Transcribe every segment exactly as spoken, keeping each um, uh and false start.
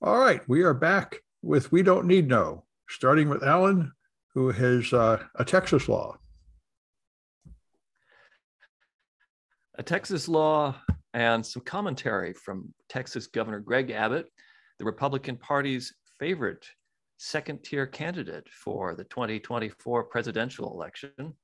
All right, we are back with We Don't Need No, starting with Alan, who has uh, a Texas law. A Texas law and some commentary from Texas Governor Greg Abbott, the Republican Party's favorite second-tier candidate for the twenty twenty-four presidential election.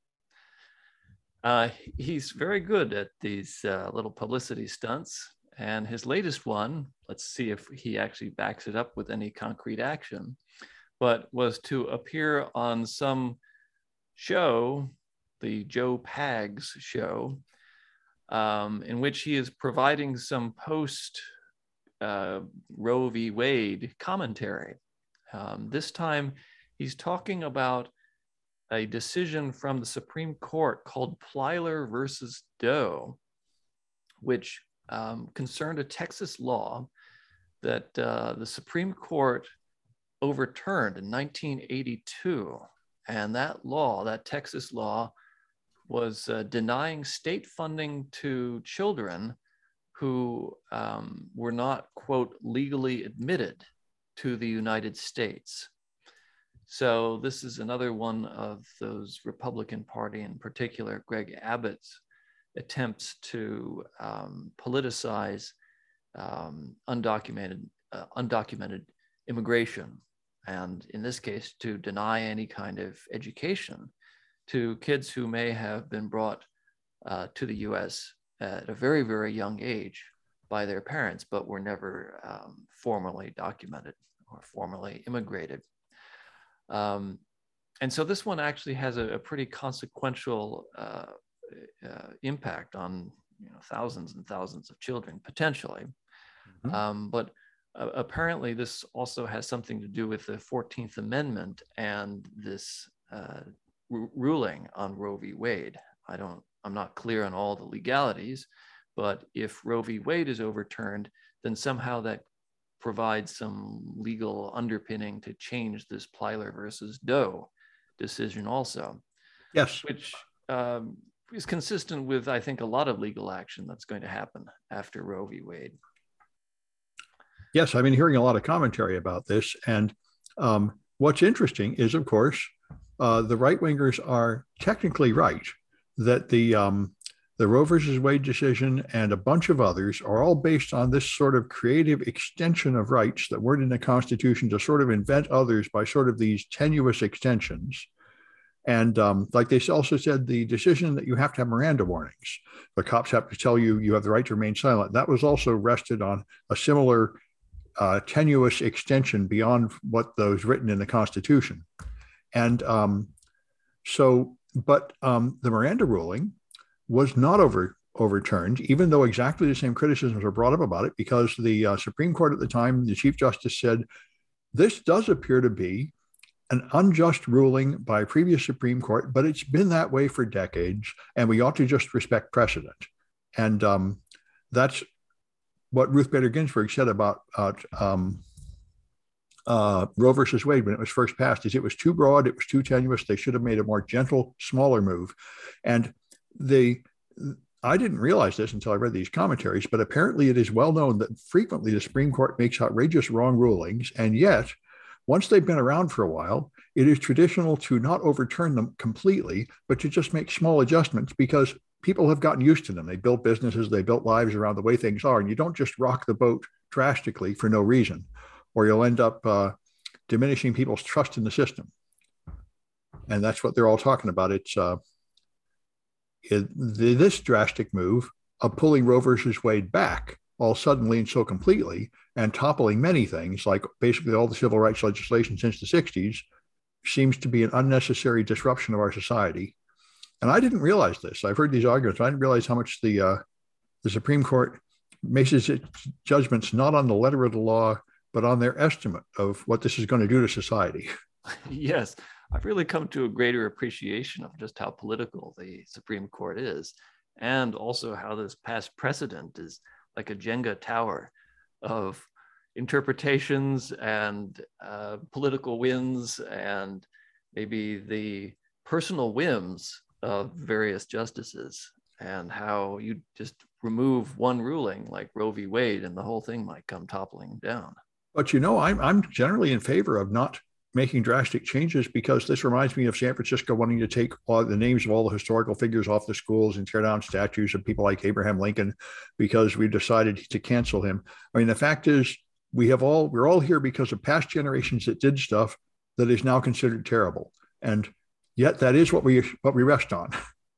Uh, he's very good at these uh, little publicity stunts. And his latest one, let's see if he actually backs it up with any concrete action, but was to appear on some show, the Joe Pags show, um, in which he is providing some post uh, Roe v. Wade commentary. Um, this time, he's talking about a decision from the Supreme Court called Plyler versus Doe, which um, concerned a Texas law that uh, the Supreme Court overturned in nineteen eighty-two. And that law, that Texas law, was uh, denying state funding to children who um, were not, quote, legally admitted to the United States. So this is another one of those Republican Party, in particular, Greg Abbott's attempts to um, politicize um, undocumented, uh, undocumented immigration. And in this case, to deny any kind of education to kids who may have been brought uh, to the U S at a very, very young age by their parents, but were never um, formally documented or formally immigrated. Um, and so this one actually has a, a pretty consequential uh, uh, impact on you know, thousands and thousands of children, potentially. Mm-hmm. Um, but uh, apparently this also has something to do with the fourteenth Amendment and this uh, r- ruling on Roe v. Wade. I don't, I'm not clear on all the legalities, but if Roe v. Wade is overturned, then somehow that provides some legal underpinning to change this Plyler versus Doe decision also. Yes. Which um, is consistent with, I think, a lot of legal action that's going to happen after Roe v. Wade. Yes, I've been hearing a lot of commentary about this. And um, what's interesting is, of course, uh, the right-wingers are technically right that the um, the Roe versus Wade decision and a bunch of others are all based on this sort of creative extension of rights that weren't in the Constitution to sort of invent others by sort of these tenuous extensions. And um, like they also said, the decision that you have to have Miranda warnings, the cops have to tell you you have the right to remain silent, that was also rested on a similar uh, tenuous extension beyond what those written in the Constitution. And um, so, but um, the Miranda ruling was not over, overturned, even though exactly the same criticisms were brought up about it, because the uh, Supreme Court at the time, the Chief Justice said, this does appear to be an unjust ruling by a previous Supreme Court, but it's been that way for decades, and we ought to just respect precedent. And um, that's what Ruth Bader Ginsburg said about uh, um, uh, Roe versus Wade when it was first passed, is it was too broad, it was too tenuous, they should have made a more gentle, smaller move. And the I didn't realize this until I read these commentaries, but apparently it is well known that frequently the Supreme Court makes outrageous wrong rulings, and yet once they've been around for a while, it is traditional to not overturn them completely, but to just make small adjustments because people have gotten used to them. They built businesses, they built lives around the way things are, and you don't just rock the boat drastically for no reason, or you'll end up uh, diminishing people's trust in the system. And that's what they're all talking about. It's uh, it, this drastic move of pulling Roe versus Wade back all suddenly and so completely, and toppling many things, like basically all the civil rights legislation since the sixties, seems to be an unnecessary disruption of our society. And I didn't realize this. I've heard these arguments. I didn't realize how much the uh, the Supreme Court bases its judgments not on the letter of the law, but on their estimate of what this is going to do to society. Yes, I've really come to a greater appreciation of just how political the Supreme Court is, and also how this past precedent is like a Jenga tower of interpretations and uh, political wins and maybe the personal whims of various justices, and how you just remove one ruling like Roe v. Wade and the whole thing might come toppling down. But you know, I'm I'm generally in favor of not making drastic changes because this reminds me of San Francisco wanting to take all the names of all the historical figures off the schools and tear down statues of people like Abraham Lincoln because we decided to cancel him. I mean, the fact is, we have all we're all here because of past generations that did stuff that is now considered terrible, and yet that is what we what we rest on.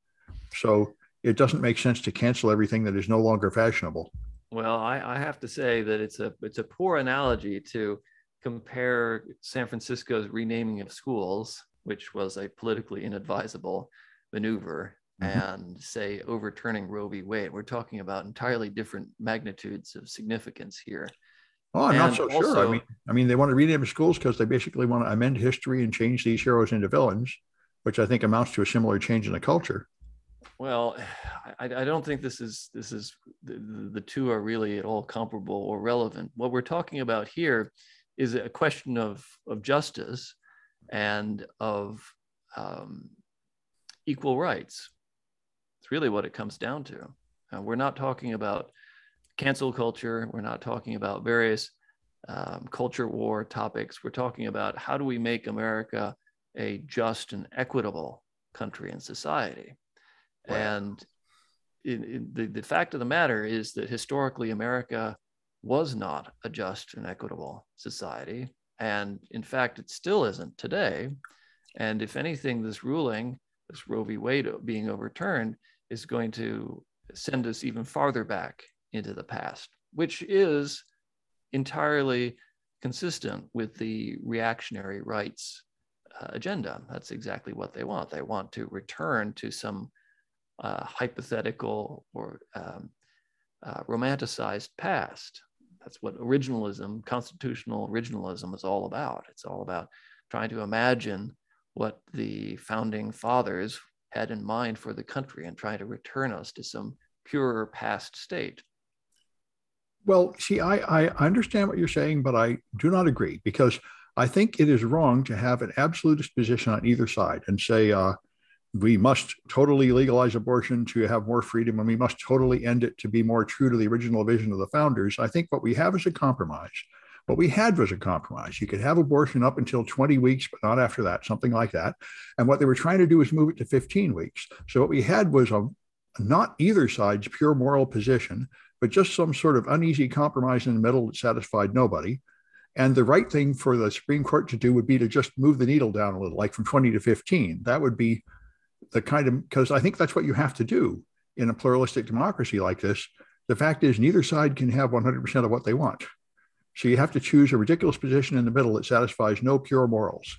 So it doesn't make sense to cancel everything that is no longer fashionable. Well, I, I have to say that it's a it's a poor analogy to compare San Francisco's renaming of schools, which was a politically inadvisable maneuver, mm-hmm. and say overturning Roe v. Wade. We're talking about entirely different magnitudes of significance here. Oh, I'm and not so also, sure. I mean, I mean, they want to rename schools because they basically want to amend history and change these heroes into villains, which I think amounts to a similar change in the culture. Well, I, I don't think this is this is the, the two are really at all comparable or relevant. What we're talking about here is a question of of justice and of um, equal rights. It's really what it comes down to. Uh, we're not talking about cancel culture. We're not talking about various um, culture war topics. We're talking about how do we make America a just and equitable country and society. Wow. And in, in the, the fact of the matter is that historically America was not a just and equitable society. And in fact, it still isn't today. And if anything, this ruling, this Roe v. Wade being overturned, is going to send us even farther back into the past, which is entirely consistent with the reactionary rights uh, agenda. That's exactly what they want. They want to return to some uh, hypothetical or um, uh, romanticized past. That's what originalism, constitutional originalism is all about. It's all about trying to imagine what the founding fathers had in mind for the country and trying to return us to some purer past state. Well, see, I, I understand what you're saying, but I do not agree because I think it is wrong to have an absolutist position on either side and say uh, we must totally legalize abortion to have more freedom and we must totally end it to be more true to the original vision of the founders. I think what we have is a compromise. What we had was a compromise. You could have abortion up until twenty weeks, but not after that, something like that. And what they were trying to do was move it to fifteen weeks. So what we had was a not either side's pure moral position, but just some sort of uneasy compromise in the middle that satisfied nobody. And the right thing for the Supreme Court to do would be to just move the needle down a little, like from twenty to fifteen. That would be the kind of, because I think that's what you have to do in a pluralistic democracy like this. The fact is, neither side can have one hundred percent of what they want. So you have to choose a ridiculous position in the middle that satisfies no pure morals.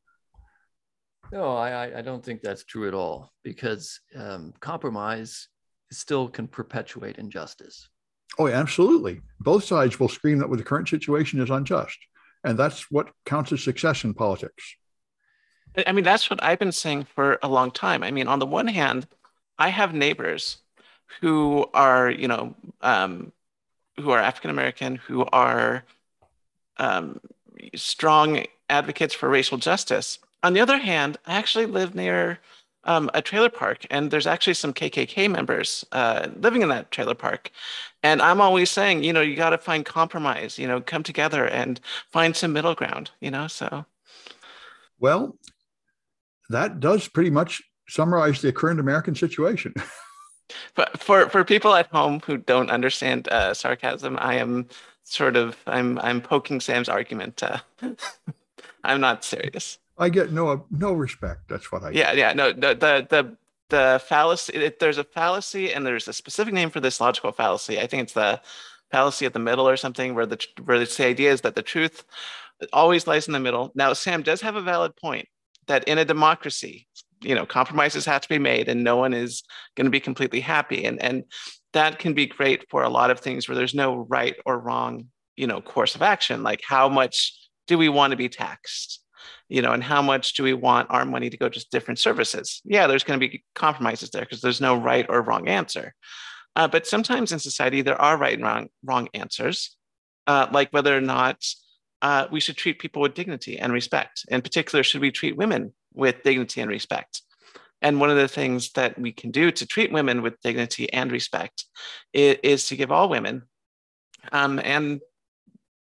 No, I, I don't think that's true at all, because um, compromise still can perpetuate injustice. Oh, absolutely. Both sides will scream that the current situation is unjust. And that's what counts as success in politics. I mean, that's what I've been saying for a long time. I mean, on the one hand, I have neighbors who are, you know, um, who are African-American, who are um, strong advocates for racial justice. On the other hand, I actually live near um, a trailer park, and there's actually some K K K members uh, living in that trailer park. And I'm always saying, you know, you got to find compromise, you know, come together and find some middle ground, you know, so. Well, that does pretty much summarize the current American situation. But for, for people at home who don't understand uh, sarcasm, I am sort of, I'm I'm poking Sam's argument. Uh, I'm not serious. I get no no respect. That's what I Yeah, get. yeah, no, the the the, the fallacy, it, there's a fallacy and there's a specific name for this logical fallacy. I think it's the fallacy of the middle or something, where the where the idea is that the truth always lies in the middle. Now, Sam does have a valid point that in a democracy, you know, compromises have to be made and no one is going to be completely happy. And, and that can be great for a lot of things where there's no right or wrong, you know, course of action. Like, how much do we want to be taxed? You know, and how much do we want our money to go to different services? Yeah, there's going to be compromises there because there's no right or wrong answer. Uh, but sometimes in society, there are right and wrong, wrong answers, uh, like whether or not uh, we should treat people with dignity and respect. In particular, should we treat women with dignity and respect? And one of the things that we can do to treat women with dignity and respect is, is to give all women um, and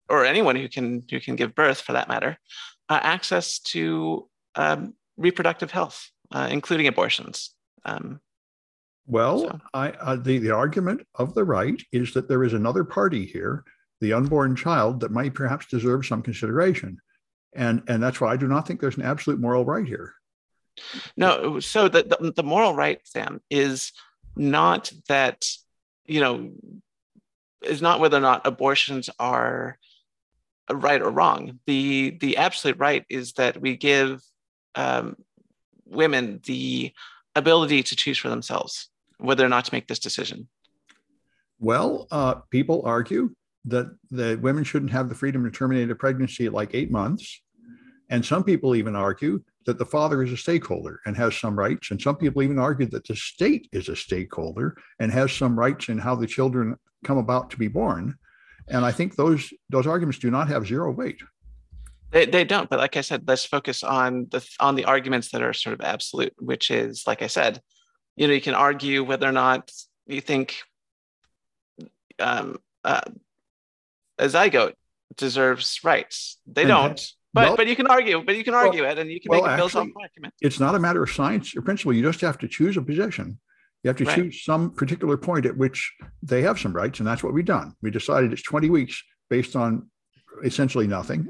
or anyone who can who can give birth, for that matter, uh, access to um, reproductive health, uh, including abortions. Um, Well, so. I, uh, the, the argument of the right is that there is another party here, the unborn child, that might perhaps deserve some consideration. And, and that's why I do not think there's an absolute moral right here. No, so the, the, the moral right, Sam, is not that, you know, is not whether or not abortions are right or wrong. The, the absolute right is that we give um, women the ability to choose for themselves whether or not to make this decision. Well, uh, people argue that the women shouldn't have the freedom to terminate a pregnancy at like eight months. And some people even argue that the father is a stakeholder and has some rights. And some people even argue that the state is a stakeholder and has some rights in how the children come about to be born. And I think those those arguments do not have zero weight. They, they don't. But like I said, let's focus on the on the arguments that are sort of absolute, which is, like I said, you know, you can argue whether or not you think um, uh, a zygote deserves rights. They and don't. That, but well, but you can argue, but you can argue well, it, and you can well, make a philosophical argument. It's not a matter of science or principle. You just have to choose a position. You have to right. choose some particular point at which they have some rights, and that's what we've done. We decided it's twenty weeks based on essentially nothing.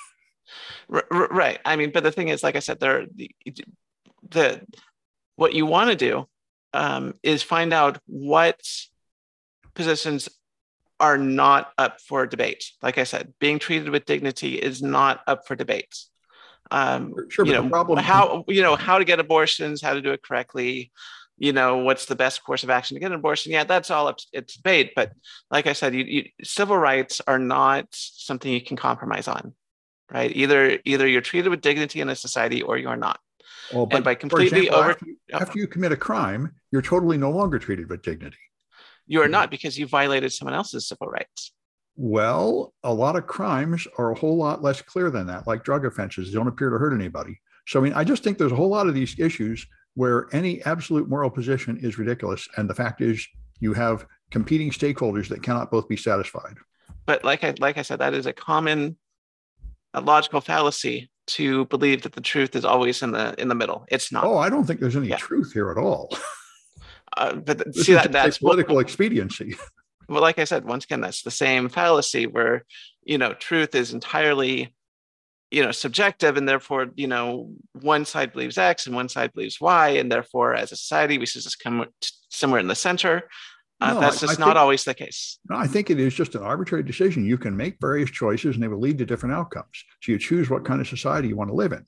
Right. I mean, but the thing is, like I said, there the, the what you want to do um, is find out what positions are not up for debate. Like I said, being treated with dignity is not up for debate. Um, sure, you but know, the problem how you know how to get abortions, how to do it correctly. You know, what's the best course of action to get an abortion? Yeah, that's all up to debate. But like I said, you, you, civil rights are not something you can compromise on, right? Either either you're treated with dignity in a society or you're not. Well, but and by completely example, over after you, after you commit a crime, you're totally no longer treated with dignity. You are not, because you violated someone else's civil rights. Well, a lot of crimes are a whole lot less clear than that, like drug offenses. They don't appear to hurt anybody. So, I mean, I just think there's a whole lot of these issues where any absolute moral position is ridiculous. And the fact is, you have competing stakeholders that cannot both be satisfied. But like I, like I said, that is a common a logical fallacy to believe that the truth is always in the in the middle. It's not. Oh, I don't think there's any yeah. truth here at all. Uh, but this see is that that's political well, expediency. Well, like I said, once again, that's the same fallacy where, you know, truth is entirely, you know, subjective, and therefore, you know, one side believes X and one side believes Y, and therefore, as a society, we should just come somewhere in the center. Uh, no, that's just I, I not think, always the case. No, I think it is just an arbitrary decision. You can make various choices, and they will lead to different outcomes. So you choose what kind of society you want to live in.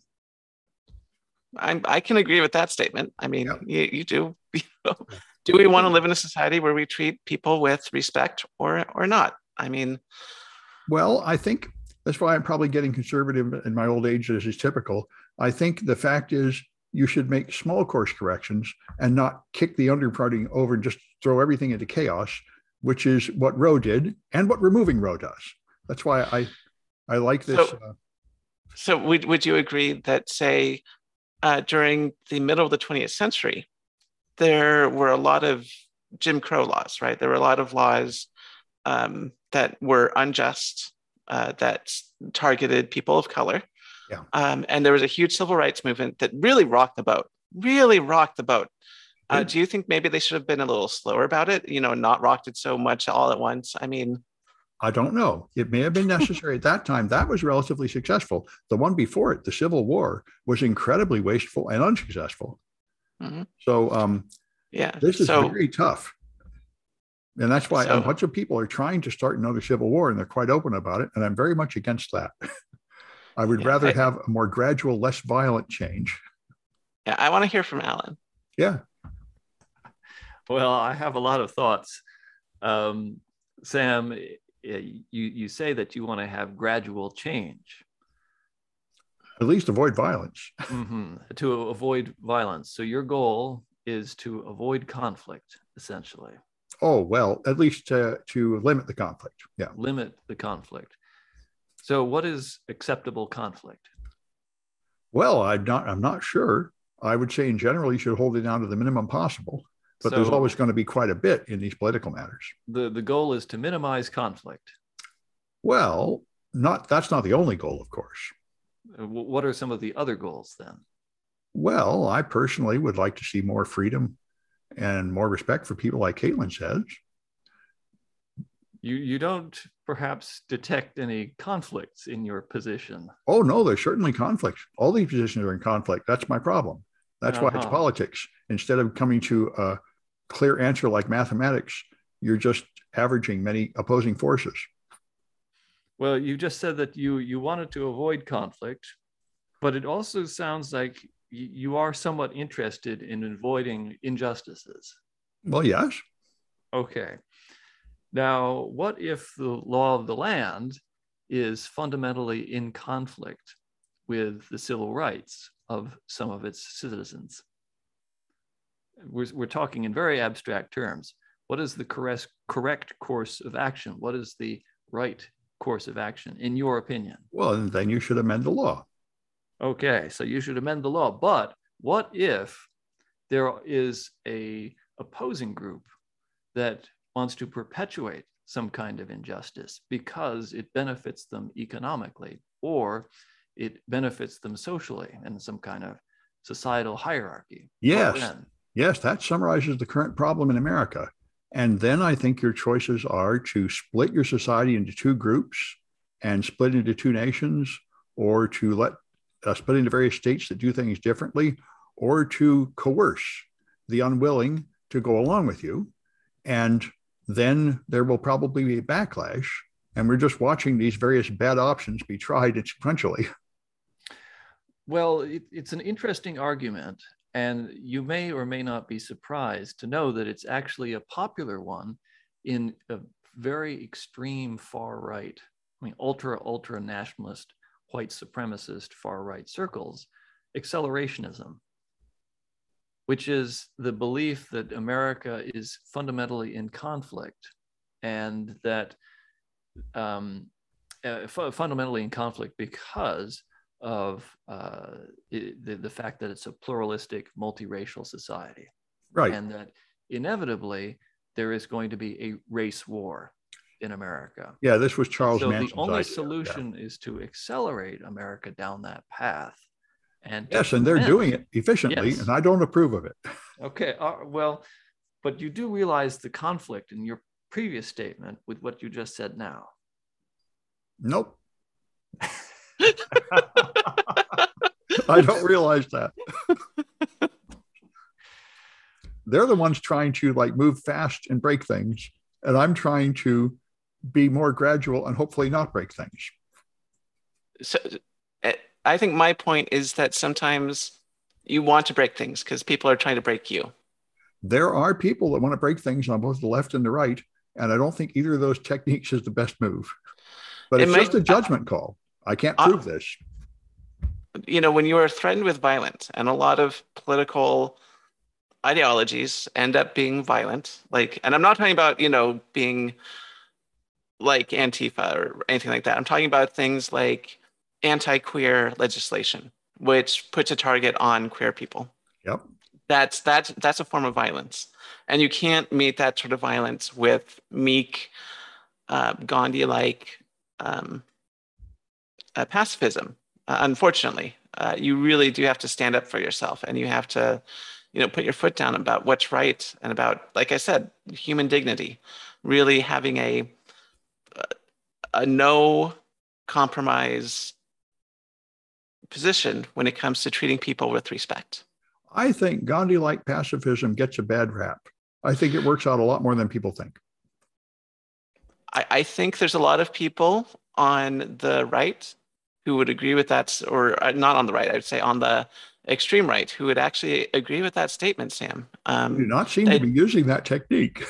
I, I can agree with that statement. I mean, yeah. you, you do. You know, do we want to live in a society where we treat people with respect or or not? I mean, well, I think that's why I'm probably getting conservative in my old age, as is typical. I think the fact is you should make small course corrections and not kick the underparty over and just throw everything into chaos, which is what Roe did and what removing Roe does. That's why I I like this. So, uh, so would, would you agree that, say, uh, during the middle of the twentieth century, there were a lot of Jim Crow laws, right? There were a lot of laws um, that were unjust, uh, that targeted people of color. Yeah. Um, and there was a huge civil rights movement that really rocked the boat, really rocked the boat. Uh, yeah. Do you think maybe they should have been a little slower about it, you know, not rocked it so much all at once? I mean, I don't know. It may have been necessary at that time. That was relatively successful. The one before it, the Civil War, was incredibly wasteful and unsuccessful. Mm-hmm. So, um, yeah, this is so, very tough. And that's why so, a bunch of people are trying to start another civil war, and they're quite open about it. And I'm very much against that. I would yeah, rather I, have a more gradual, less violent change. Yeah, I want to hear from Alan. Yeah. Well, I have a lot of thoughts. Um, Sam, you, you say that you want to have gradual change. At least avoid violence. Mm-hmm. To avoid violence. So your goal is to avoid conflict, essentially. Oh, well, at least to, to limit the conflict. Yeah. Limit the conflict. So what is acceptable conflict? Well, I'm not, I'm not sure. I would say in general, you should hold it down to the minimum possible, but so, there's always going to be quite a bit in these political matters. The, the goal is to minimize conflict. Well, Not that's not the only goal, of course. What are some of the other goals then? Well, I personally would like to see more freedom and more respect for people, like Caitlin says. You you don't perhaps detect any conflicts in your position. Oh, no, there's certainly conflicts. All these positions are in conflict. That's my problem. That's uh-huh. why it's politics. Instead of coming to a clear answer like mathematics, you're just averaging many opposing forces. Well, you just said that you you wanted to avoid conflict, but it also sounds like you are somewhat interested in avoiding injustices. Well, yes. Okay. Now, what if the law of the land is fundamentally in conflict with the civil rights of some of its citizens? We're, we're talking in very abstract terms. What is the correct, correct course of action? What is the right course of action, in your opinion? Well, then you should amend the law. Okay, so you should amend the law. But what if there is a opposing group that wants to perpetuate some kind of injustice because it benefits them economically, or it benefits them socially in some kind of societal hierarchy? Yes, yes, that summarizes the current problem in America. And then I think your choices are to split your society into two groups and split into two nations, or to let uh, split into various states that do things differently, or to coerce the unwilling to go along with you. And then there will probably be a backlash. And we're just watching these various bad options be tried sequentially. Well, it, it's an interesting argument. And you may or may not be surprised to know that it's actually a popular one in a very extreme far right, I mean, ultra, ultra nationalist, white supremacist far right circles, accelerationism, which is the belief that America is fundamentally in conflict, and that um, uh, fu- fundamentally in conflict because of uh, it, the, the fact that it's a pluralistic, multiracial society. Right. And that inevitably there is going to be a race war in America. Yeah, this was Charles so Manson's the only idea. solution yeah. is to accelerate America down that path. And yes, and they're prevent, doing it efficiently, yes. and I don't approve of it. Okay, uh, well, but you do realize the conflict in your previous statement with what you just said now. Nope. I don't realize that. They're the ones trying to like move fast and break things, and I'm trying to be more gradual and hopefully not break things. So I think my point is that sometimes you want to break things because people are trying to break you. There are people that want to break things on both the left and the right, and I don't think either of those techniques is the best move. But it it's might, just a judgment uh, call. I can't prove uh, this. You know, when you are threatened with violence, and a lot of political ideologies end up being violent, like, and I'm not talking about, you know, being like Antifa or anything like that. I'm talking about things like anti-queer legislation, which puts a target on queer people. Yep. That's that's that's a form of violence, and you can't meet that sort of violence with meek, uh, Gandhi-like um, uh, pacifism. Uh, unfortunately, uh, you really do have to stand up for yourself, and you have to, you know, put your foot down about what's right and about, like I said, human dignity. Really having a a no compromise position when it comes to treating people with respect. I think Gandhi-like pacifism gets a bad rap. I think it works out a lot more than people think. I, I think there's a lot of people on the right who would agree with that, or not on the right, I would say on the extreme right, who would actually agree with that statement, Sam. Um, you do not seem they, to be using that technique.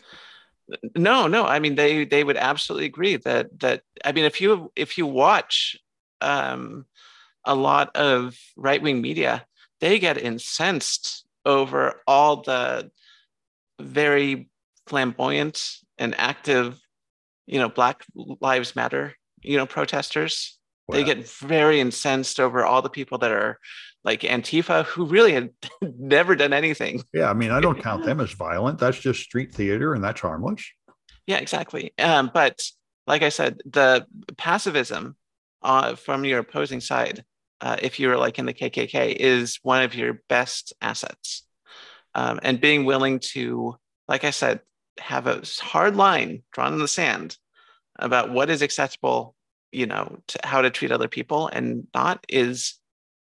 No, no. I mean, they they would absolutely agree that that. I mean, if you if you watch um, a lot of right-wing media, they get incensed over all the very flamboyant and active, you know, Black Lives Matter, you know, protesters. Wow. They get very incensed over all the people that are like Antifa, who really had never done anything. Yeah, I mean, I don't count them as violent. That's just street theater, and that's harmless. Yeah, exactly. Um, but like I said, the passivism uh, from your opposing side, uh, if you're like in the K K K, is one of your best assets. Um, and being willing to, like I said, have a hard line drawn in the sand about what is acceptable, you know, to how to treat other people and not, is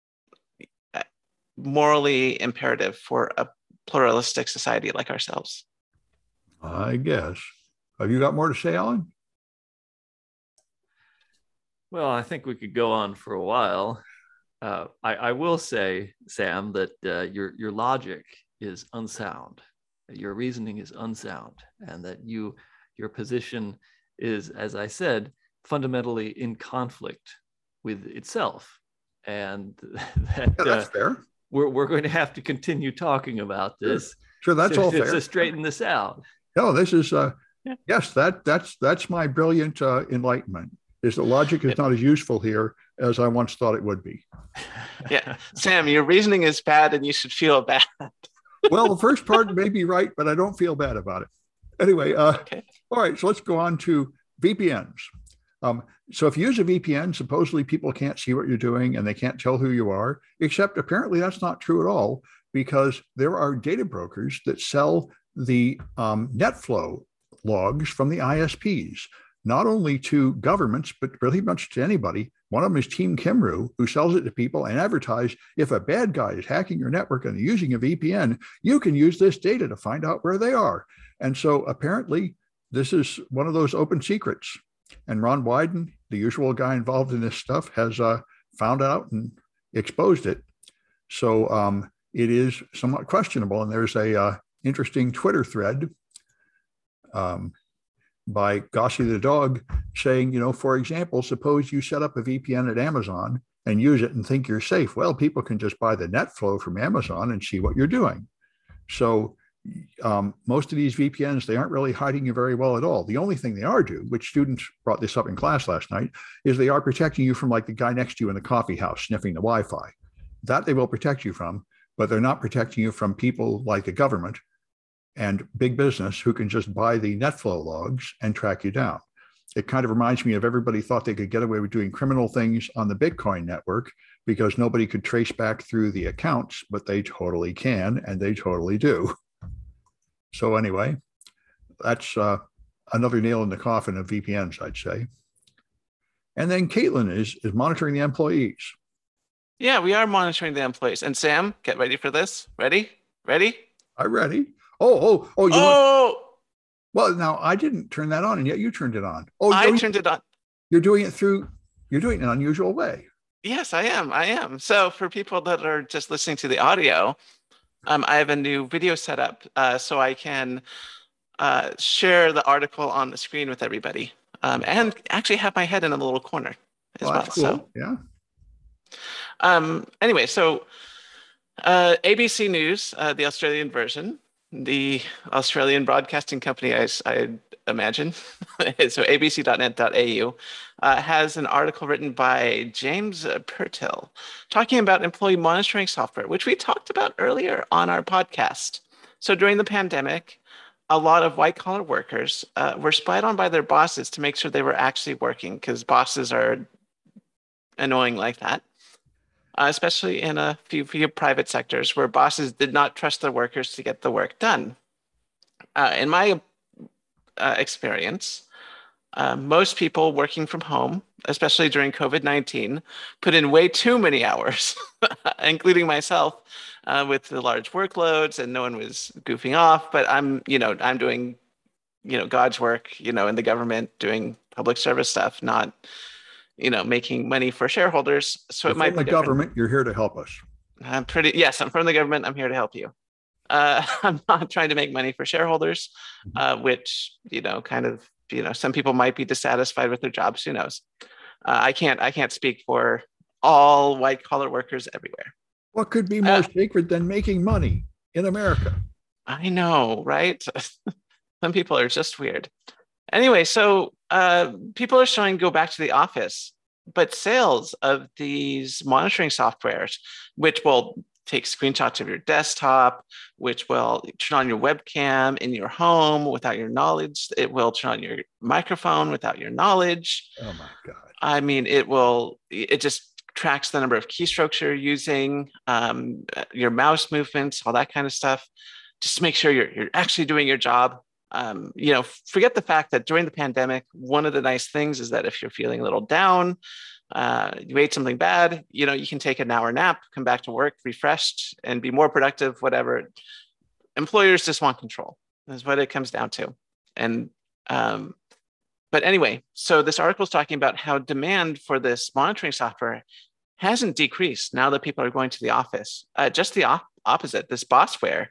morally imperative for a pluralistic society like ourselves. I guess. Have you got more to say, Alan? Well, I think we could go on for a while. Uh, I, I will say, Sam, that uh, your your logic is unsound. Your reasoning is unsound, and that you your position is, as I said, fundamentally in conflict with itself, and that Yeah, that's uh, fair. we're we're going to have to continue talking about this. Sure, that's to, all to, fair. to straighten this out. No, this is uh, Yeah. yes, that that's that's my brilliant uh, enlightenment. Is that logic is not as useful here as I once thought it would be. Yeah, Sam, your reasoning is bad, and you should feel bad. Well, the first part may be right, but I don't feel bad about it. Anyway, uh, Okay. all right, so let's go on to V P Ns. Um, so if you use a V P N, supposedly people can't see what you're doing and they can't tell who you are, except apparently that's not true at all, because there are data brokers that sell the um, NetFlow logs from the I S Ps, not only to governments, but really much to anybody. One of them is Team Kimru, who sells it to people and advertise, if a bad guy is hacking your network and using a V P N, you can use this data to find out where they are. And so apparently this is one of those open secrets. And Ron Wyden, the usual guy involved in this stuff, has uh, found out and exposed it. So um, it is somewhat questionable. And there's a uh, interesting Twitter thread um, by Gossi the dog saying, you know, for example, suppose you set up a V P N at Amazon and use it and think you're safe. Well, people can just buy the NetFlow from Amazon and see what you're doing. So um, most of these V P Ns, they aren't really hiding you very well at all. The only thing they are do, which students brought this up in class last night, is they are protecting you from like the guy next to you in the coffee house sniffing the Wi-Fi. That they will protect you from, but they're not protecting you from people like the government and big business who can just buy the NetFlow logs and track you down. It kind of reminds me of everybody thought they could get away with doing criminal things on the Bitcoin network because nobody could trace back through the accounts, but they totally can, and they totally do. So anyway, that's uh, another nail in the coffin of V P Ns, I'd say. And then Caitlin is, is monitoring the employees. Yeah, we are monitoring the employees. And Sam, get ready for this. Ready? Ready? I'm ready. Oh, oh, oh, you oh! want... Well, now I didn't turn that on, and yet you turned it on. Oh, I turned it on. You're doing it through, you're doing it in an unusual way. Yes, I am. I am. So for people that are just listening to the audio, um, I have a new video set up uh, so I can uh, share the article on the screen with everybody um, and actually have my head in a little corner as Oh, well. that's cool. So, yeah. Um, anyway, so uh, A B C News, uh, the Australian version, the Australian broadcasting company, I, I imagine, so a b c dot net dot a u, uh, has an article written by James Purtill talking about employee monitoring software, which we talked about earlier on our podcast. So during the pandemic, a lot of white-collar workers uh, were spied on by their bosses to make sure they were actually working, because bosses are annoying like that. Uh, especially in a few, few private sectors where bosses did not trust their workers to get the work done. Uh, in my uh, experience, uh, most people working from home, especially during COVID nineteen, put in way too many hours, including myself, uh, with the large workloads, and no one was goofing off. But I'm, you know, I'm doing, you know, God's work, you know, in the government, doing public service stuff, not, you know, making money for shareholders. So You're it might from be the different. government. You're here to help us. I'm pretty, yes, I'm from the government. I'm here to help you. Uh, I'm not trying to make money for shareholders, uh, which, you know, kind of, you know, some people might be dissatisfied with their jobs. Who knows? Uh, I can't, I can't speak for all white collar workers everywhere. What could be more Uh, sacred than making money in America? I know, right? Some people are just weird. Anyway, so uh, people are showing go back to the office, but sales of these monitoring softwares, which will take screenshots of your desktop, which will turn on your webcam in your home without your knowledge. It will turn on your microphone without your knowledge. Oh my God. I mean, it will, it just tracks the number of keystrokes you're using, um, your mouse movements, all that kind of stuff, just to make sure you're, you're actually doing your job. Um, you know, forget the fact that during the pandemic, one of the nice things is that if you're feeling a little down, uh, you ate something bad, you know, you can take an hour nap, come back to work refreshed and be more productive, whatever. Employers just want control. That's what it comes down to. And, um, but anyway, so this article is talking about how demand for this monitoring software hasn't decreased now that people are going to the office. Uh, just the op- opposite. This Bossware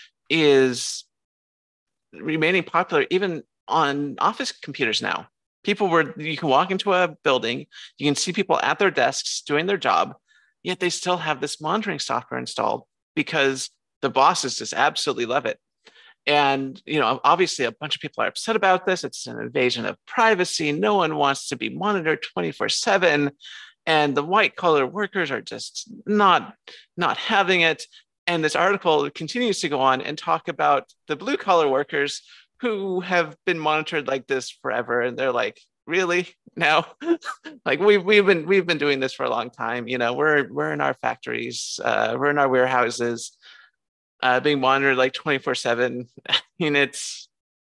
is remaining popular even on office computers now. People were, you can walk into a building, you can see people at their desks doing their job, yet they still have this monitoring software installed because the bosses just absolutely love it. And, you know, obviously a bunch of people are upset about this. It's an invasion of privacy. No one wants to be monitored twenty-four seven. And the white collar workers are just not, not having it. And this article continues to go on and talk about the blue collar workers who have been monitored like this forever. And they're like, really? No, like we've, we've been, we've been doing this for a long time. You know, we're, we're in our factories, uh, we're in our warehouses, uh, being monitored like twenty-four seven. I mean, it's,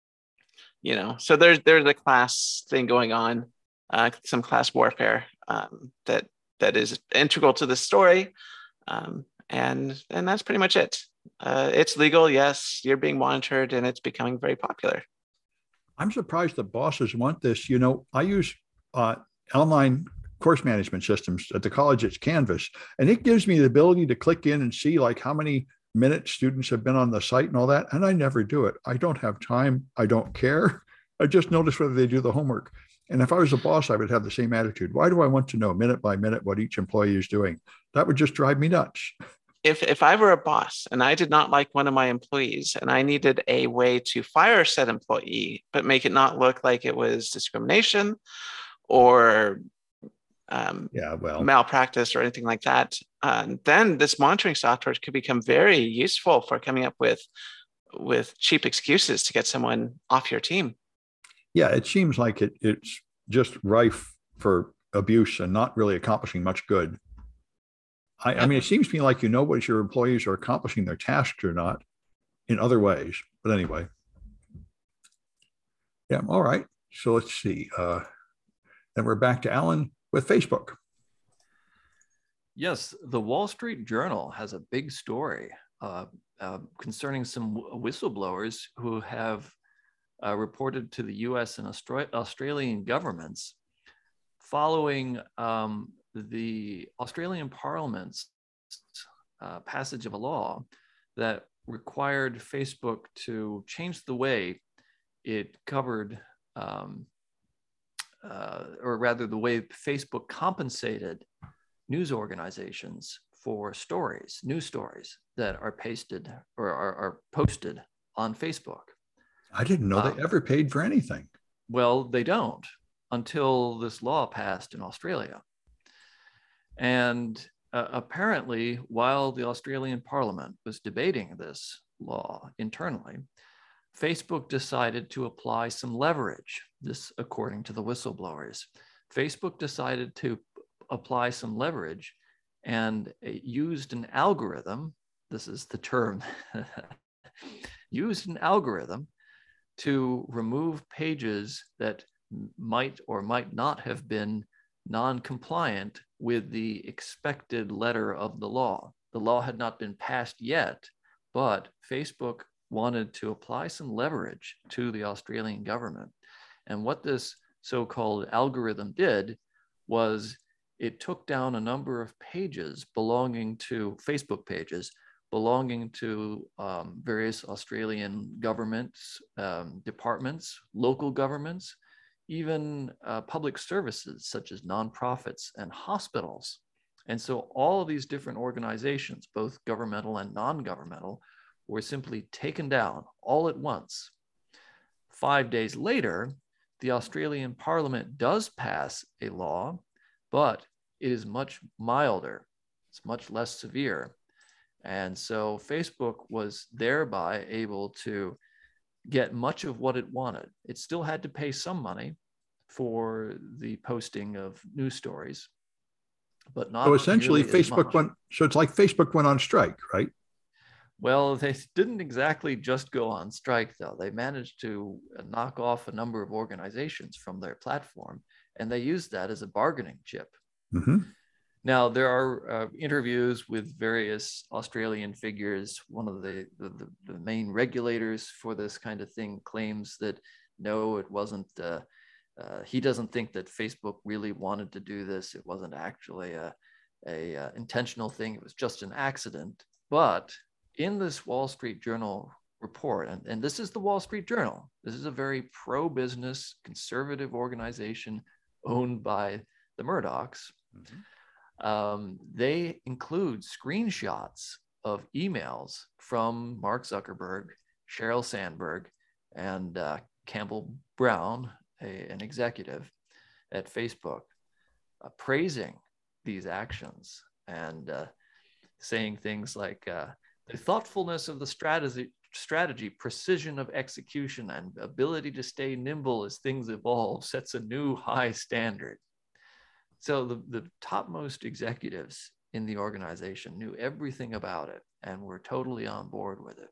you know, so there's, there's a class thing going on, uh, some class warfare, um, that, that is integral to the story. Um, and, and that's pretty much it. Uh, it's legal. Yes, you're being monitored and it's becoming very popular. I'm surprised the bosses want this. You know, I use uh, online course management systems at the college. It's Canvas, and it gives me the ability to click in and see like how many minutes students have been on the site and all that. And I never do it. I don't have time. I don't care. I just notice whether they do the homework. And if I was a boss, I would have the same attitude. Why do I want to know minute by minute what each employee is doing? That would just drive me nuts. If, if I were a boss and I did not like one of my employees and I needed a way to fire said employee, but make it not look like it was discrimination or um, yeah, well, malpractice or anything like that, uh, then this monitoring software could become very useful for coming up with, with cheap excuses to get someone off your team. Yeah, it seems like it, it's just rife for abuse and not really accomplishing much good. I, I mean, it seems to me like you know what your employees are accomplishing their tasks or not in other ways. But anyway, yeah, all right. So let's see. Uh, then we're back to Alan with Facebook. Yes, the Wall Street Journal has a big story uh, uh, concerning some whistleblowers who have uh, reported to the U S and Austra- Australian governments following um, the Australian Parliament's uh, passage of a law that required Facebook to change the way it covered, um, uh, or rather the way Facebook compensated news organizations for stories, news stories that are pasted or are, are posted on Facebook. I didn't know um, they ever paid for anything. Well, they don't until this law passed in Australia. And uh, apparently, while the Australian Parliament was debating this law internally, Facebook decided to apply some leverage. This, according to the whistleblowers. Facebook decided to apply some leverage and used an algorithm, this is the term, used an algorithm to remove pages that might or might not have been non-compliant with the expected letter of the law. The law had not been passed yet, but Facebook wanted to apply some leverage to the Australian government. And what this so-called algorithm did was it took down a number of pages belonging to Facebook pages, belonging to um, various Australian governments, um, departments, local governments, even uh, public services such as nonprofits and hospitals. And so all of these different organizations, both governmental and non-governmental, were simply taken down all at once. Five days later, the Australian Parliament does pass a law, but it is much milder. It's much less severe. And so Facebook was thereby able to get much of what it wanted. It still had to pay some money for the posting of news stories, but not So essentially, nearly as Facebook much. went. So it's like Facebook went on strike, right? Well, they didn't exactly just go on strike, though. They managed to knock off a number of organizations from their platform, and they used that as a bargaining chip. Mm-hmm. Now, there are uh, interviews with various Australian figures. One of the, the, the main regulators for this kind of thing claims that, no, it wasn't, uh, uh, he doesn't think that Facebook really wanted to do this. It wasn't actually a, a uh, intentional thing. It was just an accident. But in this Wall Street Journal report, and, and this is the Wall Street Journal, this is a very pro-business conservative organization owned by the Murdochs. Mm-hmm. Um, they include screenshots of emails from Mark Zuckerberg, Sheryl Sandberg, and uh, Campbell Brown, a, an executive at Facebook, uh, praising these actions and uh, saying things like uh, the thoughtfulness of the strategy, strategy, precision of execution, and ability to stay nimble as things evolve sets a new high standard. So the, the topmost executives in the organization knew everything about it and were totally on board with it.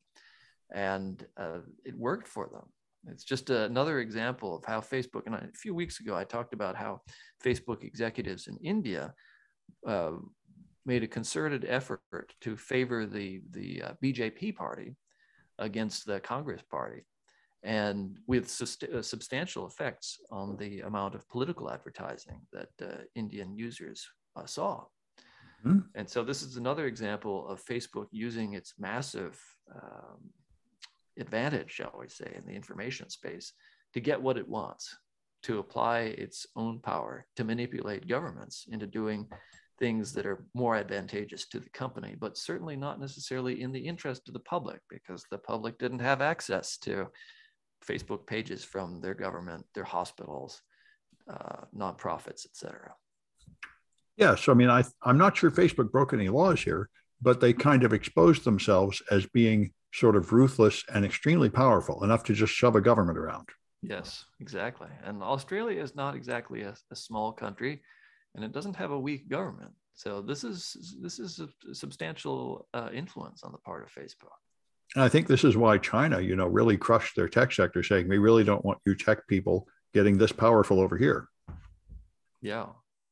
And uh, it worked for them. It's just another example of how Facebook, and I, a few weeks ago, I talked about how Facebook executives in India uh, made a concerted effort to favor the, the uh, B J P party against the Congress party, and with sust- uh, substantial effects on the amount of political advertising that uh, Indian users uh, saw. Mm-hmm. And so this is another example of Facebook using its massive um, advantage, shall we say, in the information space to get what it wants, to apply its own power to manipulate governments into doing things that are more advantageous to the company, but certainly not necessarily in the interest of the public, because the public didn't have access to Facebook pages from their government, their hospitals, uh, nonprofits, et cetera. Yeah, so I mean, I, I'm not sure Facebook broke any laws here, but they kind of exposed themselves as being sort of ruthless and extremely powerful, enough to just shove a government around. Yes, exactly. And Australia is not exactly a, a small country, and it doesn't have a weak government. So this is this is a substantial uh, influence on the part of Facebook. And I think this is why China, you know, really crushed their tech sector, saying we really don't want you tech people getting this powerful over here. Yeah.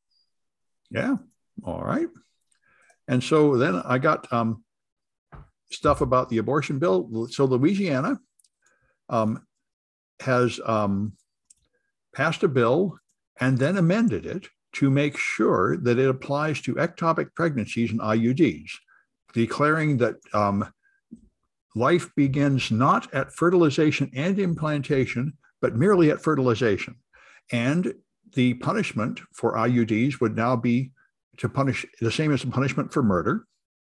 Yeah. All right. And so then I got um, stuff about the abortion bill. So Louisiana um, has um, passed a bill and then amended it to make sure that it applies to ectopic pregnancies and I U Ds, declaring that um, life begins not at fertilization and implantation, but merely at fertilization. And the punishment for I U Ds would now be to punish the same as the punishment for murder.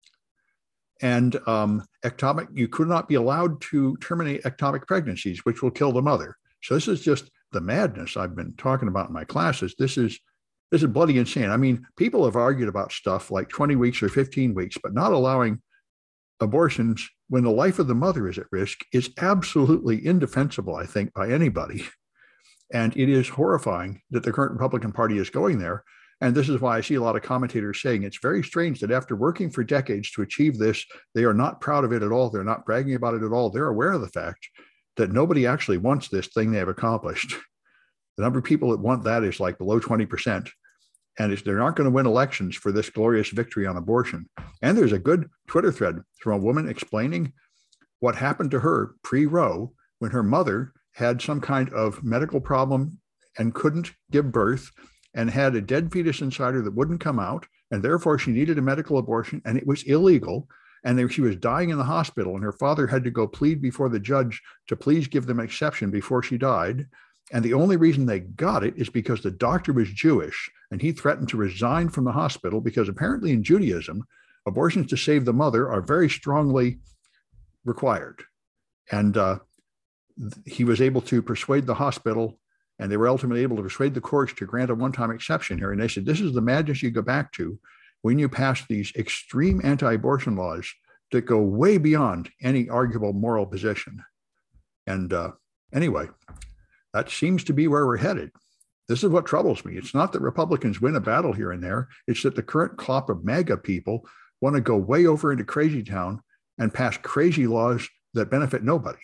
And um, ectopic, you could not be allowed to terminate ectopic pregnancies, which will kill the mother. So this is just the madness I've been talking about in my classes. This is this is bloody insane. I mean, people have argued about stuff like twenty weeks or fifteen weeks, but not allowing abortions when the life of the mother is at risk is absolutely indefensible, I think, by anybody. And it is horrifying that the current Republican Party is going there. And this is why I see a lot of commentators saying it's very strange that after working for decades to achieve this, they are not proud of it at all. They're not bragging about it at all. They're aware of the fact that nobody actually wants this thing they have accomplished. The number of people that want that is like below twenty percent. And it's, they're not going to win elections for this glorious victory on abortion. And there's a good Twitter thread from a woman explaining what happened to her pre-Roe when her mother had some kind of medical problem and couldn't give birth and had a dead fetus inside her that wouldn't come out. And therefore she needed a medical abortion and it was illegal. And they, she was dying in the hospital and her father had to go plead before the judge to please give them an exception before she died. And the only reason they got it is because the doctor was Jewish and he threatened to resign from the hospital because apparently in Judaism, abortions to save the mother are very strongly required. And uh, he was able to persuade the hospital, and they were ultimately able to persuade the courts to grant a one-time exception here. And they said, this is the madness you go back to when you pass these extreme anti-abortion laws that go way beyond any arguable moral position. And uh, anyway, that seems to be where we're headed. This is what troubles me. It's not that Republicans win a battle here and there. It's that the current crop of MAGA people want to go way over into crazy town and pass crazy laws that benefit nobody.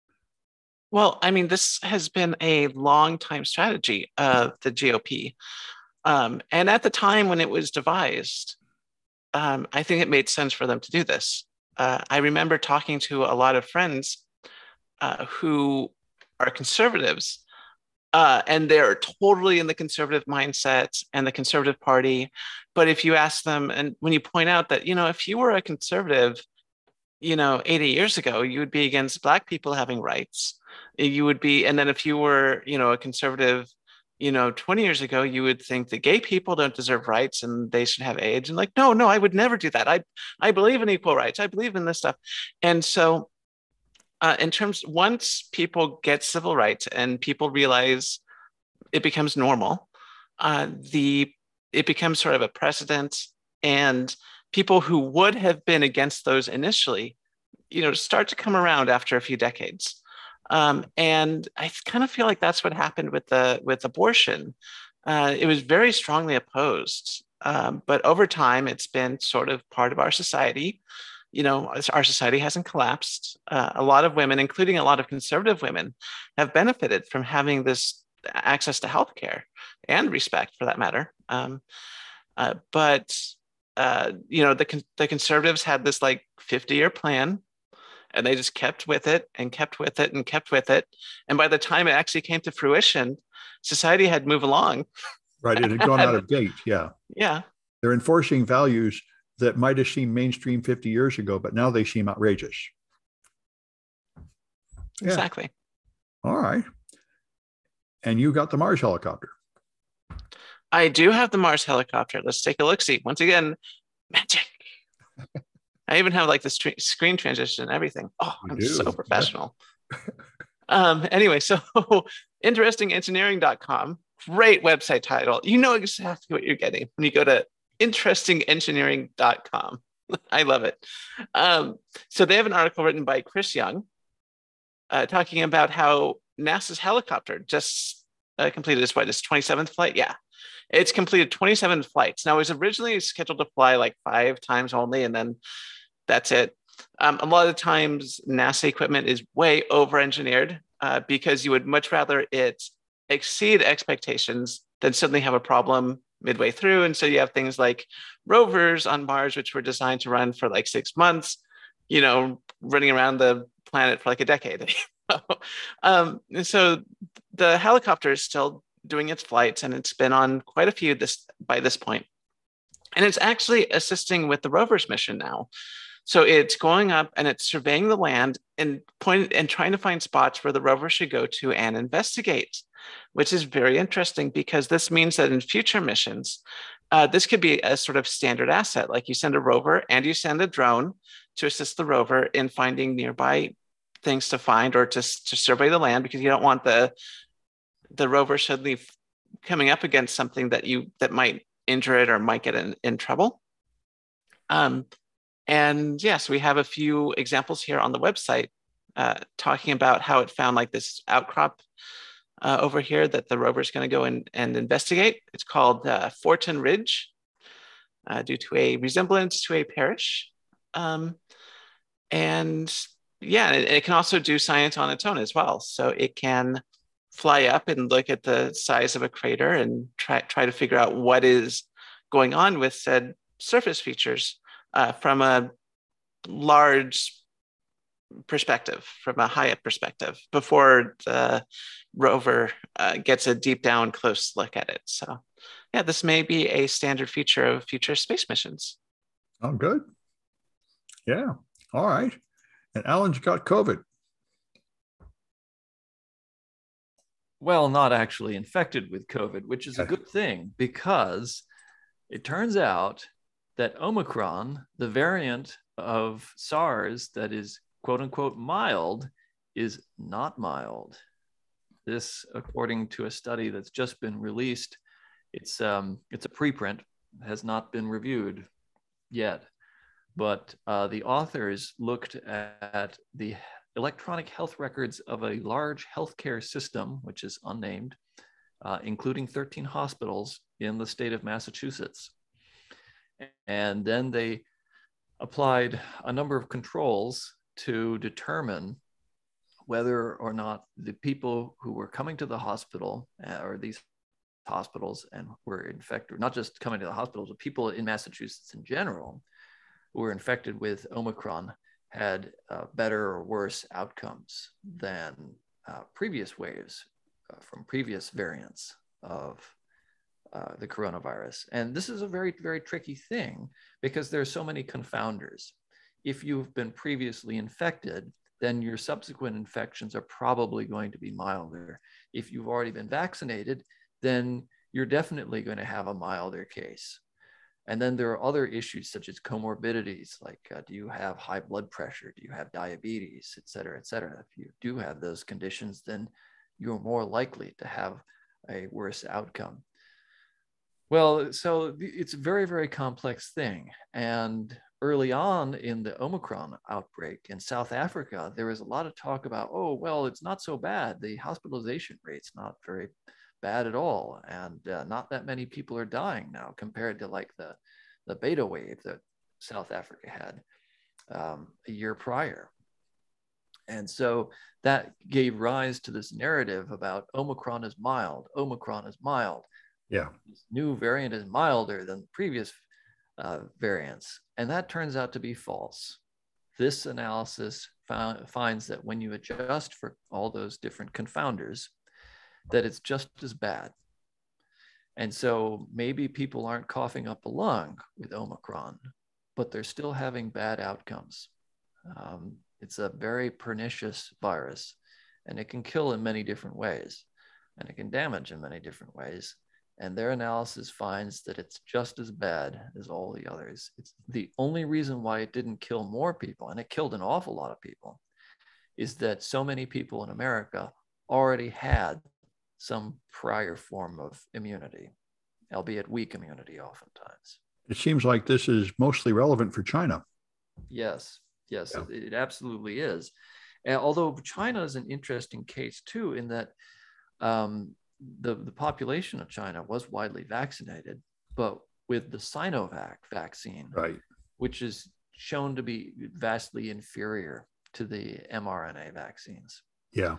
Well, I mean, this has been a long time strategy of the G O P. Um, and at the time when it was devised, um, I think it made sense for them to do this. Uh, I remember talking to a lot of friends uh, who are conservatives, uh, and they're totally in the conservative mindset and the conservative party. But if you ask them, and when you point out that, you know, if you were a conservative, you know, eighty years ago, you would be against Black people having rights. You would be, and then if you were, you know, a conservative, you know, twenty years ago, you would think that gay people don't deserve rights and they should have AIDS. And like, no, no, I would never do that. I, I believe in equal rights. I believe in this stuff. And so uh, in terms, once people get civil rights and people realize it becomes normal, uh, the it becomes sort of a precedent, and people who would have been against those initially, you know, start to come around after a few decades. Um, and I kind of feel like that's what happened with the with abortion. Uh, it was very strongly opposed, um, but over time, it's been sort of part of our society. You know, our society hasn't collapsed. Uh, a lot of women, including a lot of conservative women, have benefited from having this access to healthcare and respect, for that matter. Um, uh, but uh, you know, the the conservatives had this like fifty-year plan, and they just kept with it and kept with it and kept with it. And by the time it actually came to fruition, society had moved along. Right. It had gone out of date. Yeah. Yeah. They're enforcing values that might have seemed mainstream fifty years ago, but now they seem outrageous. Yeah. Exactly. All right. And you got the Mars helicopter. I do have the Mars helicopter. Let's take a look-see. Once again, magic. I even have like the st- screen transition and everything. Oh, you I'm do. so professional. Yeah. um, anyway, so interesting engineering dot com, great website title. You know exactly what you're getting when you go to interesting engineering dot com. I love it. Um, so they have an article written by Chris Young uh, talking about how NASA's helicopter just uh, completed its, what, its twenty-seventh flight? Yeah. It's completed twenty-seven flights. Now, it was originally scheduled to fly like five times only, and then that's it. Um, a lot of times, NASA equipment is way over-engineered uh, because you would much rather it exceed expectations than suddenly have a problem midway through. And so you have things like rovers on Mars, which were designed to run for like six months, you know, running around the planet for like a decade. um, and so the helicopter is still doing its flights, and it's been on quite a few this by this point. And it's actually assisting with the rover's mission now. So it's going up and it's surveying the land and point and trying to find spots where the rover should go to and investigate, which is very interesting because this means that in future missions, uh, this could be a sort of standard asset. Like you send a rover and you send a drone to assist the rover in finding nearby things to find or to, to survey the land, because you don't want the the rover suddenly coming up against something that you that might injure it or might get in, in trouble. Um, and yes, we have a few examples here on the website uh, talking about how it found like this outcrop uh, over here that the rover is going to go in and investigate. It's called uh, Fortin Ridge uh, due to a resemblance to a parish. Um, and yeah, it, it can also do science on its own as well. So it can fly up and look at the size of a crater and try, try to figure out what is going on with said surface features uh, from a large perspective, from a high up perspective, before the rover uh, gets a deep down close look at it. So yeah, this may be a standard feature of future space missions. Oh, good. Yeah. All right. And Alan's got COVID. Well, not actually infected with COVID, which is a good thing, because it turns out that Omicron, the variant of SARS that is quote unquote mild, is not mild. This, according to a study that's just been released, it's um, it's a preprint, has not been reviewed yet. But uh, the authors looked at the electronic health records of a large healthcare system, which is unnamed, uh, including thirteen hospitals in the state of Massachusetts. And then they applied a number of controls to determine whether or not the people who were coming to the hospital uh, or these hospitals and were infected, not just coming to the hospitals, but people in Massachusetts in general who were infected with Omicron had uh, better or worse outcomes than uh, previous waves uh, from previous variants of uh, the coronavirus. And this is a very, very tricky thing because there's so many confounders. If you've been previously infected, then your subsequent infections are probably going to be milder. If you've already been vaccinated, then you're definitely going to have a milder case. And then there are other issues such as comorbidities, like uh, do you have high blood pressure? Do you have diabetes, et cetera, et cetera? If you do have those conditions, then you're more likely to have a worse outcome. Well, so it's a very, very complex thing. And early on in the Omicron outbreak in South Africa, there was a lot of talk about, oh, well, it's not so bad. The hospitalization rate's not very bad at all. And uh, not that many people are dying now compared to like the, the beta wave that South Africa had um, a year prior. And so that gave rise to this narrative about Omicron is mild, Omicron is mild. Yeah. This new variant is milder than the previous uh, variants. And that turns out to be false. This analysis found, finds that when you adjust for all those different confounders, that it's just as bad. And so maybe people aren't coughing up a lung with Omicron, but they're still having bad outcomes. Um, it's a very pernicious virus, and it can kill in many different ways, and it can damage in many different ways. And their analysis finds that it's just as bad as all the others. It's the only reason why it didn't kill more people, and it killed an awful lot of people, is that so many people in America already had some prior form of immunity, albeit weak immunity oftentimes. It seems like this is mostly relevant for China. Yes, yes, Yeah. it, it absolutely is. And although China is an interesting case too, in that um, the, the population of China was widely vaccinated, but with the Sinovac vaccine, Right. which is shown to be vastly inferior to the mRNA vaccines. Yeah.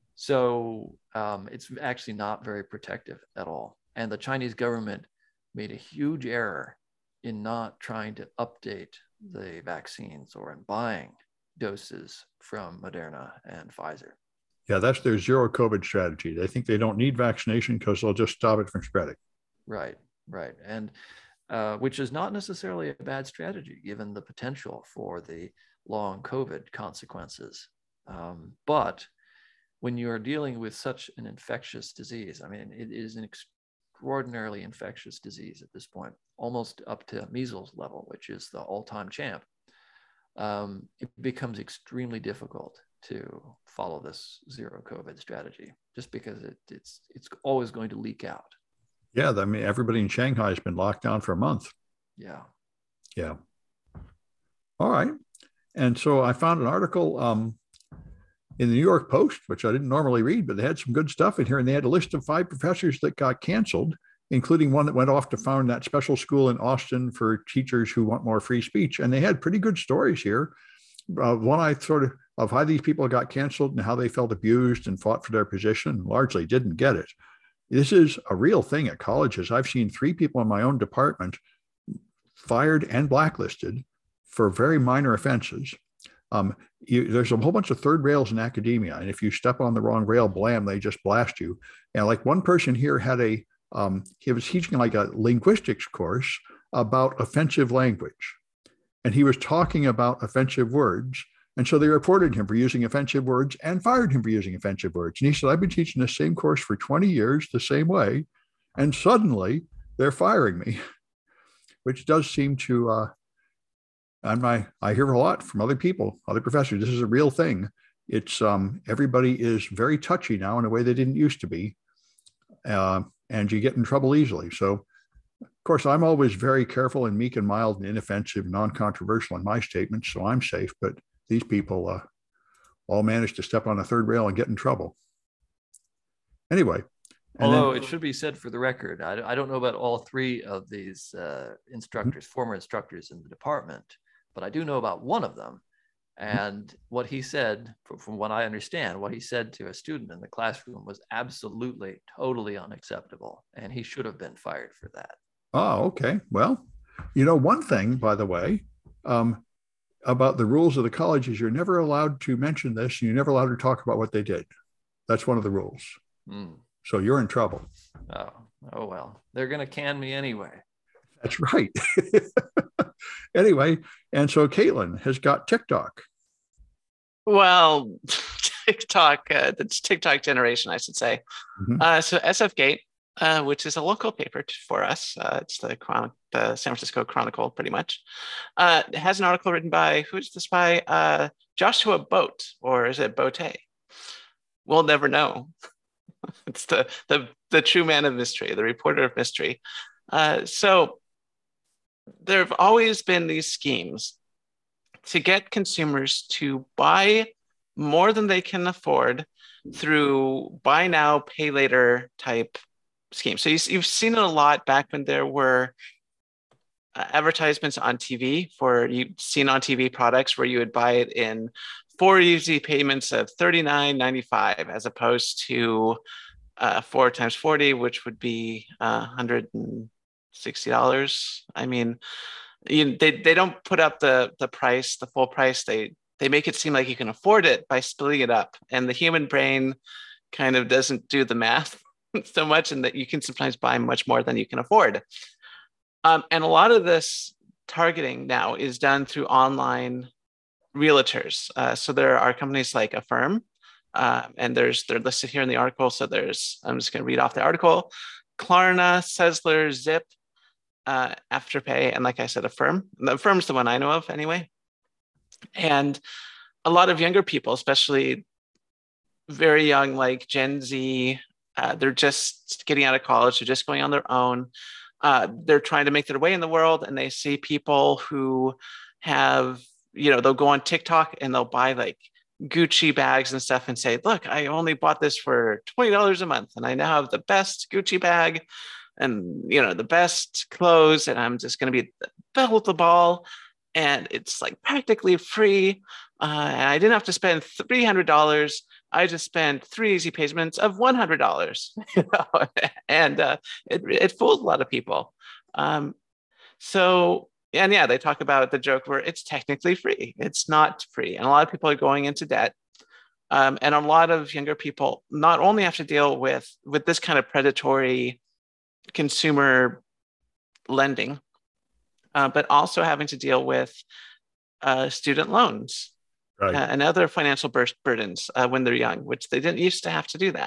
So um, it's actually not very protective at all. And the Chinese government made a huge error in not trying to update the vaccines or in buying doses from Moderna and Pfizer. Yeah, that's their zero COVID strategy. They think they don't need vaccination because they'll just stop it from spreading. Right, right. And uh, which is not necessarily a bad strategy given the potential for the long COVID consequences. Um, but when you're dealing with such an infectious disease, I mean, it is an extraordinarily infectious disease at this point, almost up to measles level, which is the all-time champ. Um, it becomes extremely difficult to follow this zero COVID strategy, just because it, it's it's always going to leak out. Yeah, I mean, everybody in Shanghai has been locked down for a month. Yeah. Yeah. All right. And so I found an article um, in the New York Post, which I didn't normally read, but they had some good stuff in here. And they had a list of five professors that got canceled, including one that went off to found that special school in Austin for teachers who want more free speech. And they had pretty good stories here. Uh, one I sort of, of how these people got canceled and how they felt abused and fought for their position, largely didn't get it. This is a real thing at colleges. I've seen three people in my own department fired and blacklisted for very minor offenses. Um, you, there's a whole bunch of third rails in academia, and if you step on the wrong rail, blam, they just blast you. And like one person here had a, um, he was teaching like a linguistics course about offensive language, and he was talking about offensive words. And so they reported him for using offensive words and fired him for using offensive words. And he said, I've been teaching the same course for twenty years, the same way, and suddenly they're firing me, which does seem to, uh, and I, I hear a lot from other people, other professors. This is a real thing. It's um, everybody is very touchy now in a way they didn't used to be, uh, and you get in trouble easily. So Of course, I'm always very careful and meek and mild and inoffensive, non-controversial in my statements, so I'm safe. But these people uh, all managed to step on a third rail and get in trouble. Anyway. Although then, it should be said for the record, I, I don't know about all three of these uh, instructors, mm-hmm. former instructors in the department, but I do know about one of them. And mm-hmm. what he said, from, from what I understand, what he said to a student in the classroom was absolutely, totally unacceptable. And he should have been fired for that. Oh, okay. Well, you know, one thing, by the way, um, about the rules of the college is you're never allowed to mention this. And you're never allowed to talk about what they did. That's one of the rules. Mm. So you're in trouble. Oh, oh well, they're going to can me anyway. That's right. Anyway, and so Caitlin has got TikTok. Well, TikTok, uh, the TikTok generation, I should say. Mm-hmm. Uh, so S F Gate, uh, which is a local paper for us, uh, it's the, Chron- the San Francisco Chronicle, pretty much, uh, has an article written by, who's this by? Uh, Joshua Boat, or is it Bote? We'll never know. It's the, the the true man of mystery, the reporter of mystery. Uh, so there have always been these schemes to get consumers to buy more than they can afford through buy now, pay later type schemes. So you, you've seen it a lot back when there were uh, advertisements on T V for you've seen on T V products where you would buy it in four easy payments of thirty-nine ninety-five as opposed to uh, four times forty, which would be uh, one hundred sixty dollars. I mean, you, they they don't put up the the price, the full price. They they make it seem like you can afford it by splitting it up, and the human brain kind of doesn't do the math so much, and that you can sometimes buy much more than you can afford. Um, and a lot of this targeting now is done through online realtors. Uh, so there are companies like Affirm, uh, and there's they're listed here in the article. So there's, I'm just going to read off the article: Klarna, Sezzler, Zip, uh, Afterpay, and like I said, Affirm. Affirm's the one I know of anyway. And a lot of younger people, especially very young, like Gen Z, uh, they're just getting out of college, they're just going on their own. Uh, they're trying to make their way in the world, and they see people who have, you know, they'll go on TikTok and they'll buy like Gucci bags and stuff and say, look, I only bought this for twenty dollars a month and I now have the best Gucci bag and, you know, the best clothes, and I'm just going to be the belle of the ball. And it's like practically free. Uh, and I didn't have to spend three hundred dollars. I just spent three easy payments of one hundred dollars. You know? And uh, it, it fools a lot of people. Um, so, and yeah, they talk about the joke where it's technically free. It's not free. And a lot of people are going into debt. Um, and a lot of younger people not only have to deal with, with this kind of predatory consumer lending, Uh, but also having to deal with uh, student loans right. uh, and other financial bur- burdens uh, when they're young, which they didn't used to have to do that.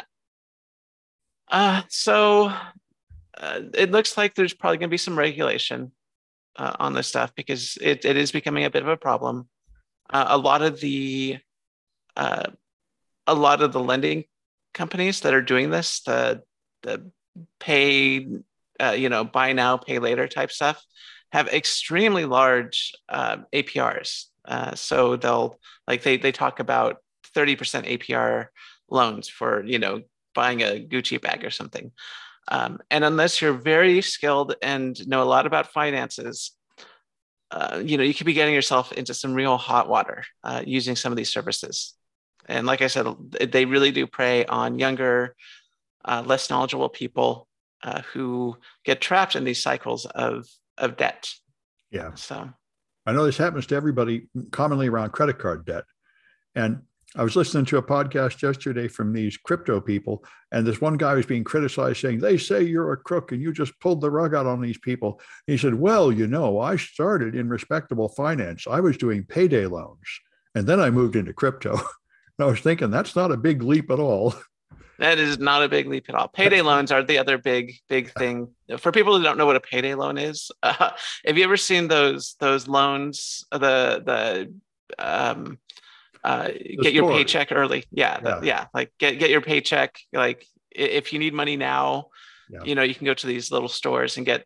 Uh, so uh, it looks like there's probably going to be some regulation uh, on this stuff because it, it is becoming a bit of a problem. Uh, a lot of the uh, a lot of the lending companies that are doing this, the the pay, uh, you know, buy now, pay later type stuff, have extremely large uh, A P Rs. Uh, so they'll like they they talk about thirty percent A P R loans for, you know, buying a Gucci bag or something. Um, and unless you're very skilled and know a lot about finances, uh, you know, you could be getting yourself into some real hot water uh, using some of these services. And like I said, they really do prey on younger, uh, less knowledgeable people uh, who get trapped in these cycles of of debt. Yeah. So I know this happens to everybody commonly around credit card debt. And I was listening to a podcast yesterday from these crypto people, and this one guy was being criticized saying, they say you're a crook and you just pulled the rug out on these people. And he said, well, you know, I started in respectable finance. I was doing payday loans, and then I moved into crypto. And I was thinking, that's not a big leap at all. That is not a big leap at all. Payday loans are the other big, big thing. For people who don't know what a payday loan is, uh, have you ever seen those those loans, the the um, uh, the get your paycheck early? Yeah, yeah. The, yeah, like get get your paycheck. Like if you need money now, yeah. you know, you can go to these little stores and get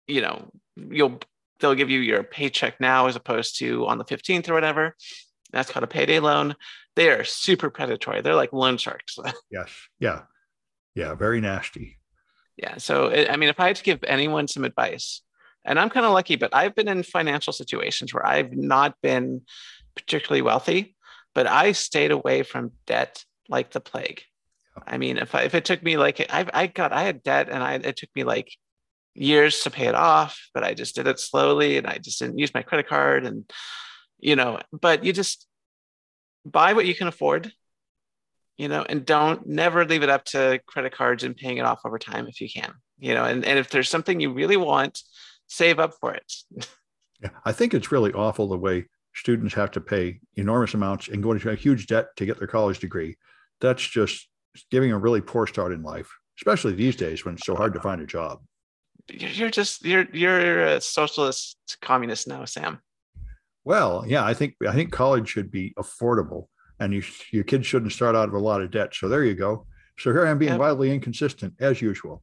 you know, you'll they'll give you your paycheck now as opposed to on the fifteenth or whatever. That's called a payday loan. They are super predatory. They're like loan sharks. Yes. Yeah. Yeah. Very nasty. Yeah. So, I mean, if I had to give anyone some advice, and I'm kind of lucky, but I've been in financial situations where I've not been particularly wealthy, but I stayed away from debt like the plague. I mean, if I, if it took me like I I got I had debt and I it took me like years to pay it off, but I just did it slowly and I just didn't use my credit card and you know, but you just buy what you can afford, you know, and don't never leave it up to credit cards and paying it off over time if you can, you know, and, and if there's something you really want, save up for it. Yeah, I think it's really awful the way students have to pay enormous amounts and go into a huge debt to get their college degree. That's just giving a really poor start in life, especially these days when it's so hard to find a job. You're just you're you're a socialist communist now, Sam. Well, yeah, I think I think college should be affordable, and you, your kids shouldn't start out of a lot of debt. So there you go. So here I'm being yep. wildly inconsistent as usual.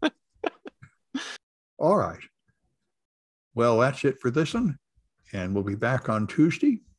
All right. Well, that's it for this one, and we'll be back on Tuesday.